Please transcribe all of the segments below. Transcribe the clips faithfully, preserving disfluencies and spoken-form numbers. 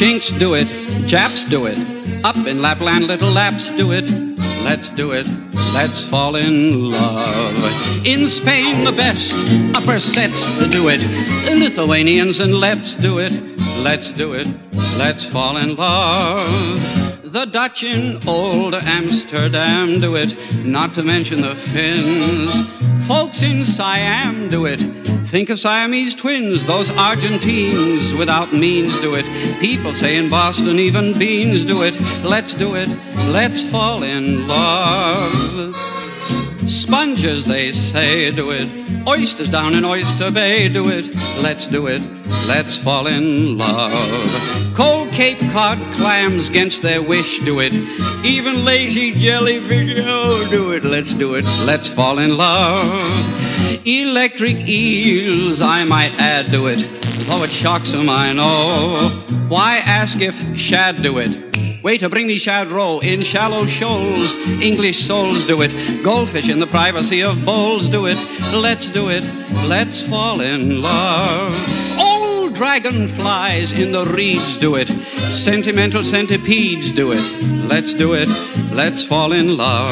Chinks do it, Japs do it. Up in Lapland, little Laps do it. Let's do it, let's fall in love. In Spain, the best upper sets do it. Lithuanians and Let's do it, let's do it, let's fall in love. The Dutch in old Amsterdam do it, not to mention the Finns. Folks in Siam do it. Think of Siamese twins, those Argentines without means do it. People say in Boston even beans do it. Let's do it, let's fall in love. Sponges, they say, do it. Oysters down in Oyster Bay do it. Let's do it, let's fall in love. Cold Cape Cod clams against their wish do it. Even lazy jellyfish, oh, do it, let's do it, let's fall in love. Electric eels, I might add, do it. Though it shocks them, I know. Why ask if shad do it? Waiter, bring me shad roe in shallow shoals. English souls do it. Goldfish in the privacy of bowls do it. Let's do it, let's fall in love. Old dragonflies in the reeds do it. Sentimental centipedes do it. Let's do it, let's fall in love.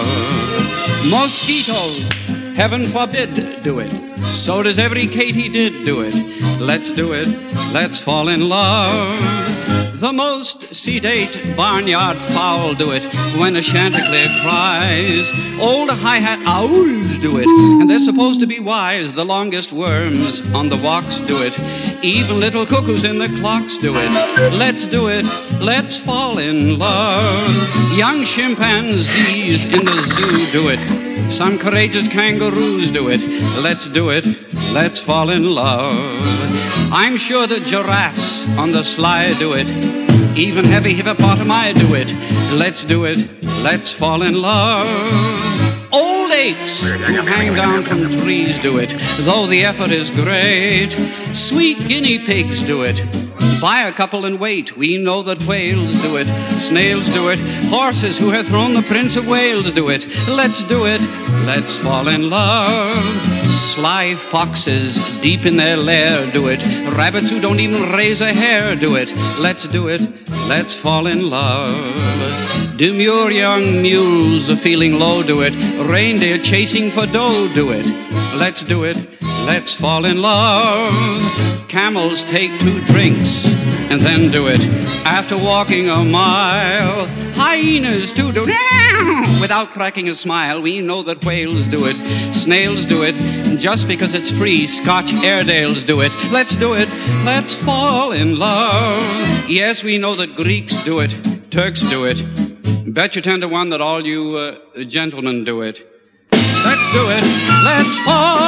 Mosquitoes, heaven forbid, do it. So does every Katy did do it. Let's do it, let's fall in love. The most sedate barnyard fowl do it when a chanticleer cries. Old hi-hat owls do it, and they're supposed to be wise. The longest worms on the walks do it. Even little cuckoos in the clocks do it. Let's do it, let's fall in love. Young chimpanzees in the zoo do it. Some courageous kangaroos do it. Let's do it, let's fall in love. I'm sure that giraffes on the sly do it. Even heavy hippopotami do it. Let's do it, let's fall in love. Old apes who hang down from trees do it, though the effort is great. Sweet guinea pigs do it. Buy a couple and wait. We know that whales do it. Snails do it. Horses who have thrown the Prince of Wales do it. Let's do it, let's fall in love. Sly foxes deep in their lair do it. Rabbits who don't even raise a hair do it. Let's do it, let's fall in love. Demure young mules feeling low do it. Reindeer chasing for dough do it. Let's do it, let's fall in love. Camels take two drinks and then do it after walking a mile. Hyenas too do it without cracking a smile. We know that whales do it. Snails do it. Just because it's free, Scotch Airedales do it. Let's do it, let's fall in love. Yes, we know that Greeks do it. Turks do it. Bet you ten to one that all you uh, gentlemen do it. Let's do it, let's fall